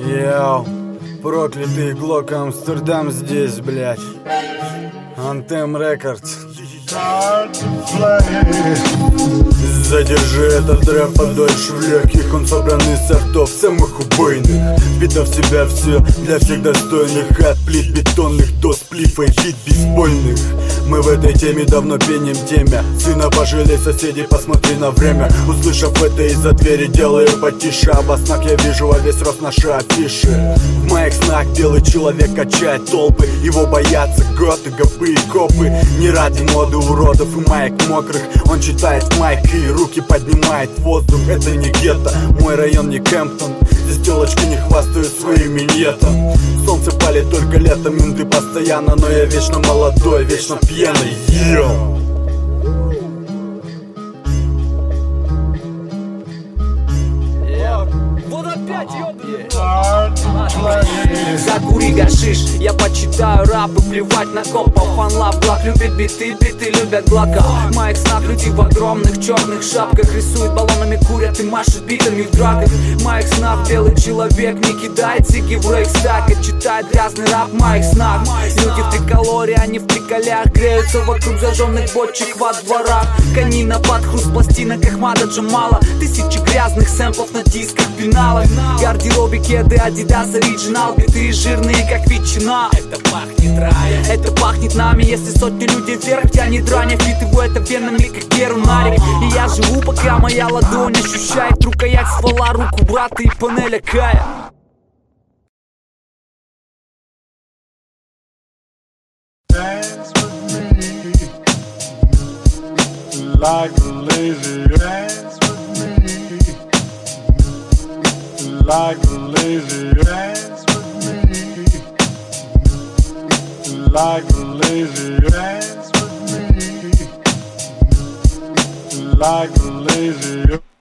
Йоу, проклятый Глок Амстердам здесь, блядь. Anthem Records. Задержи этот рэп подольше в легких. Он собран из сортов самых убойных. Впитав в себя все для всех достойных. От плит бетонных до сплифа и бит бейсбольных. Мы в этой теме давно пеним теме. Сына пожалей, соседей, посмотри на время. Услышав это, из-за двери делаю потише. А во снах я вижу во весь рост наши афиши. В моих снах белый человек качает толпы. Его боятся готы, гопы и копы. Не ради моды уродов и маек мокрых. Он читает майк и руки поднимает в воздух. Это не гетто, мой район не Кемптон. Здесь телочки не хвастают своим миньетом. Солнце палит только летом, менты постоянно. Но я вечно молодой, вечно пьяный. Йоу! Вот опять, ёбаный. Закури гашиш, я почитаю рэп и плевать на копов. Фанлав Глок любит биты, биты любят Глока. В моих снах люди в огромных черных шапках рисуют баллонами, курят и машут битами в драках. В моих снах белый человек не кидает сики в рейхстаг и читает грязный рэп в моих снах. Люди в триколоре, они в триколях греются вокруг зажженных бочек во дворах. Конина под хруст пластинок Ахмада Джамала. Тысячи грязных сэмплов на дисках, пеналах. Гардеробе кеды Adidas Original. Биты жирные как ветчина. Это пахнет раем. Это пахнет нами. Если сотни людей вверх тянет рань, я впитываю это венами как герунарик. И я живу, пока моя ладонь ощущает рукоять ствола, руку брата и панель Акая. Dance with me, like a lazy. Dance with me, like a lazy. Dance with me, like a lazy. Dance with me, like a lazy.